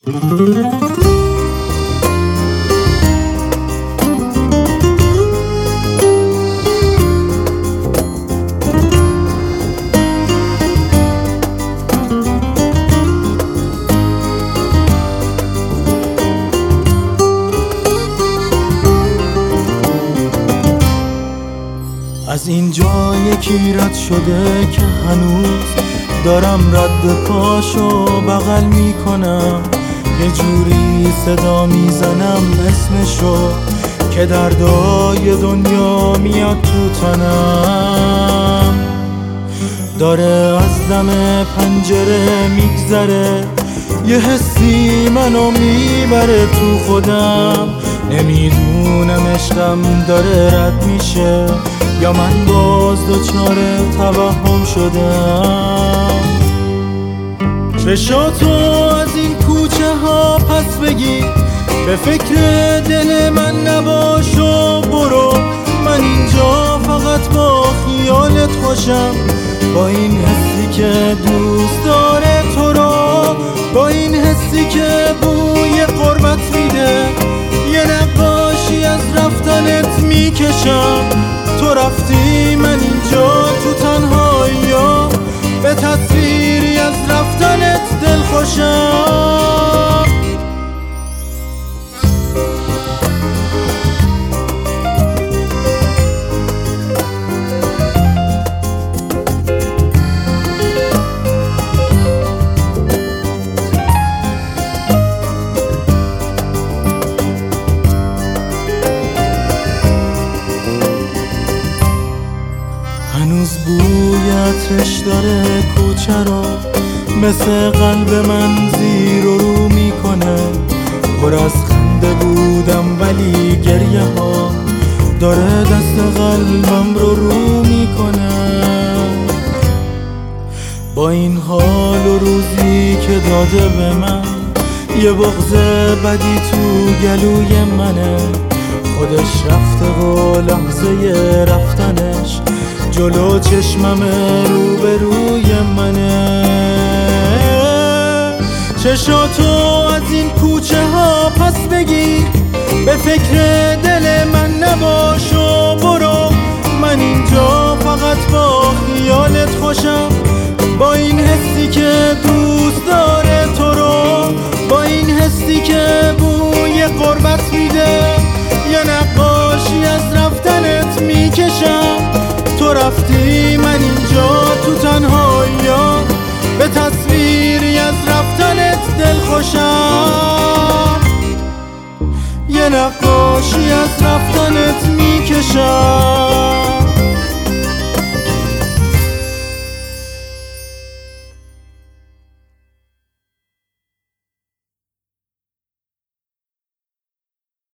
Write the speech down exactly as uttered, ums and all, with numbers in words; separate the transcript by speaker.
Speaker 1: از اینجا یکی رد شده که هنوز دارم رد پاشو بغل میکنم، یه جوری صدا میزنم اسمشو که دردای دنیا میاد تو تنم. داره از دم پنجره میگذره، یه حسی منو میبره تو خودم، نمیدونم عشقم داره رد میشه یا من باز دچار توهم شدم. چشاتو از این کوچه ها پس بگیر، به فکر دل من نباش و برو، من اینجا فقط با خیالت خوشم، با این حسی که دوست داره تو رو، با این حسی که بوی قربت میده، یه نقاشی از رفتنت میکشم. تو رفتی من اینجا تو تنهایی، به تصویری از رفتنت دل خوشم. هنوز بوی عطرش داره کوچه رو، مثل قلب من زیر و رو میکنه. پر از خنده بودم ولی گریه ها داره دست قلبم رو رو میکنه. با این حال و روزی که داده به من، یه بغض بدی تو گلوی منه. خودش رفته و لحظه رفتنش جلو چشمم رو به روی منه. چشاتو از این کوچه ها پس بگیر، به فکر دل من نباش و برو، من اینجا فقط با خیالت خوشم، با این حسی که دوست داره تو رو، با این حسی که بوی قربت میده، یه نقاشی از رفتنت میکشم. تو رفتی من اینجا تو تنهایی، به تصویری از رفتنت دل خوشم، یه نقاشی از رفتنت میکشم.